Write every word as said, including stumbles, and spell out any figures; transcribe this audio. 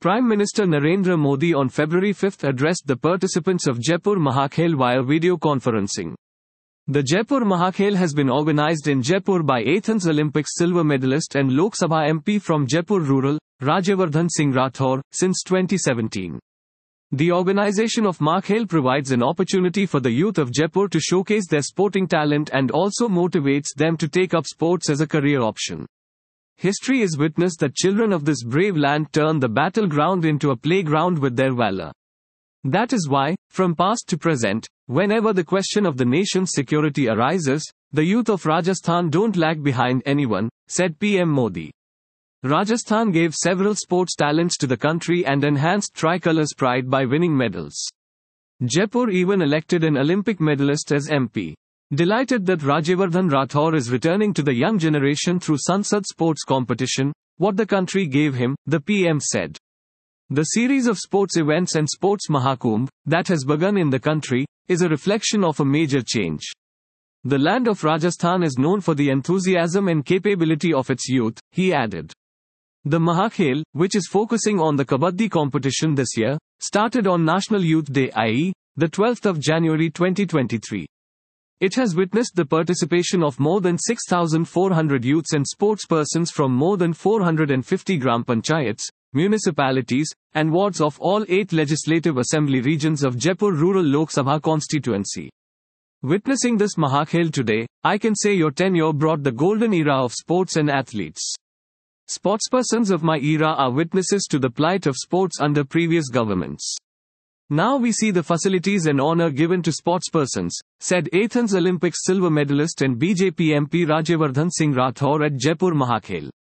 Prime Minister Narendra Modi on February fifth addressed the participants of Jaipur Mahakhel via video conferencing. The Jaipur Mahakhel has been organized in Jaipur by Athens Olympics silver medalist and Lok Sabha M P from Jaipur Rural, Rajyavardhan Singh Rathore, since twenty seventeen. The organization of Mahakhel provides an opportunity for the youth of Jaipur to showcase their sporting talent and also motivates them to take up sports as a career option. History is witness that children of this brave land turn the battleground into a playground with their valor. That is why, from past to present, whenever the question of the nation's security arises, the youth of Rajasthan don't lag behind anyone, said P M Modi. Rajasthan gave several sports talents to the country and enhanced tricolor's pride by winning medals. Jaipur even elected an Olympic medalist as M P. Delighted that Rajyavardhan Rathore is returning to the young generation through Sansad sports competition, what the country gave him, the P M said. The series of sports events and sports Mahakumbh, that has begun in the country, is a reflection of a major change. The land of Rajasthan is known for the enthusiasm and capability of its youth, he added. The Mahakhel, which is focusing on the Kabaddi competition this year, started on National Youth Day, that is, the twelfth of January twenty twenty-three. It has witnessed the participation of more than six thousand four hundred youths and sportspersons from more than four hundred fifty Gram Panchayats, municipalities, and wards of all eight Legislative Assembly regions of Jaipur Rural Lok Sabha constituency. Witnessing this Mahakhel today, I can say your tenure brought the golden era of sports and athletes. Sportspersons of my era are witnesses to the plight of sports under previous governments. Now we see the facilities and honor given to sportspersons, said Athens Olympics silver medalist and B J P M P Rajyavardhan Singh Rathore at Jaipur Mahakhel.